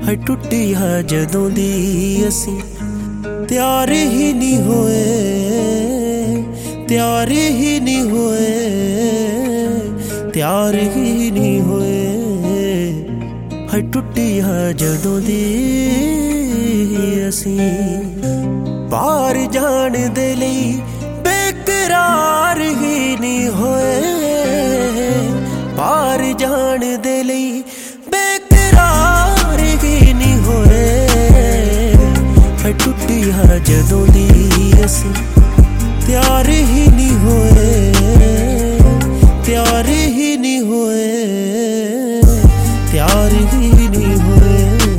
है टुटी है जदों दी असी त्यार ही नहीं होए, त्यार ही नहीं होए, त्यार ही नहीं होए। है टुटी है जदों दी असी बाहर जान दे लई बेकरार ही नहीं होए, बाहर जान दे लई बेकरार ही नहीं होए। है टुटी है जदों दी असी त्यार ही नहीं होए, त्यार ही नहीं होए, त्यार ही नहीं होए।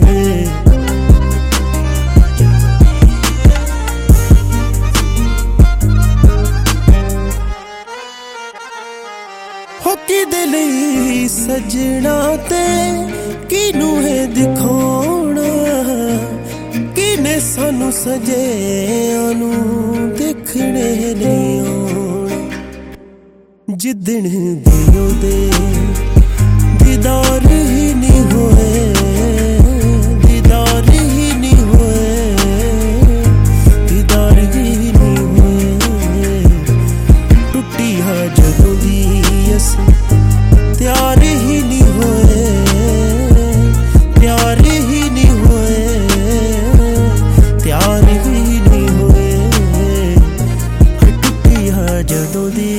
हो किदे लई सजना ते किनू है दिखाउणा, किने सानू सजेआनू देखने नहीं आउणा। जिदण दियो दे दीदार ही नहीं होए, दीदार ही नहीं होए, दीदार ही नहीं होए। टुटी है जदों दी असी त्यार ही नहीं होए, त्यार ही नहीं होए, त्यार ही नहीं होए। टुटी है जदों दी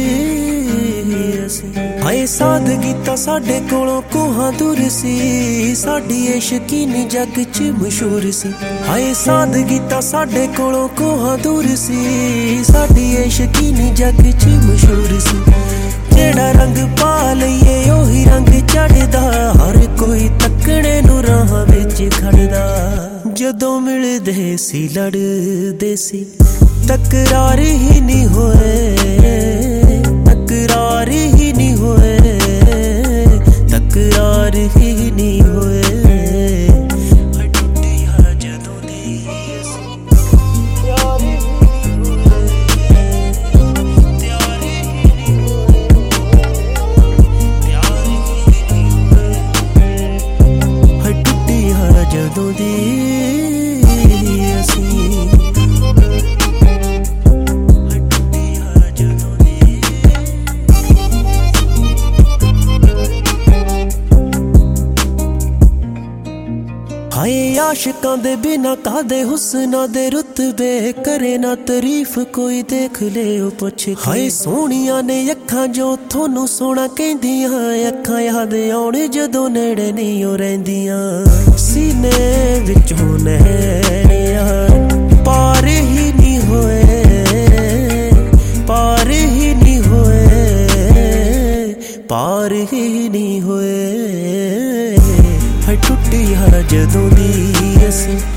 असी हाय सादगी तां साडे कोलों कोहां दूर सी, साडी ए शकीनी जग च मशहूर सी। हाय सादगी तां साडे कोलों कोहां दूर सी, साडी ए शकीनी जग च मशहूर सी। जेड़ा रंग पा लईए ओही रंग चढ़दा, हर कोई तकने नूं राह विच खड़दा। जदों मिलदे सी लड़दे सी तकरार ही नहीं होए, तकरार ही नहीं होए, तकरार ही नहीं होए। है टुटी है जदों दी असी त्यार ही नहीं होए, त्यार ही नहीं होए, त्यार ही नहीं होए। है टुटी है जदों दी असी हाय आशिकां दे बिना कादे हुस्ना दे रुतबे, करे ना तारीफ कोई देख ले ओ पुछ। हाय सोहणियां ने अखां जो थोनू सोहना कहंदियां, अखां याद आउण जदों नेड़े नहीं ओ रहिंदियां। सीने विचों नैणियां पार ही नहीं होए, पार ही नहीं होए, पार ही नहीं होए। है टुटी है जदों दी असी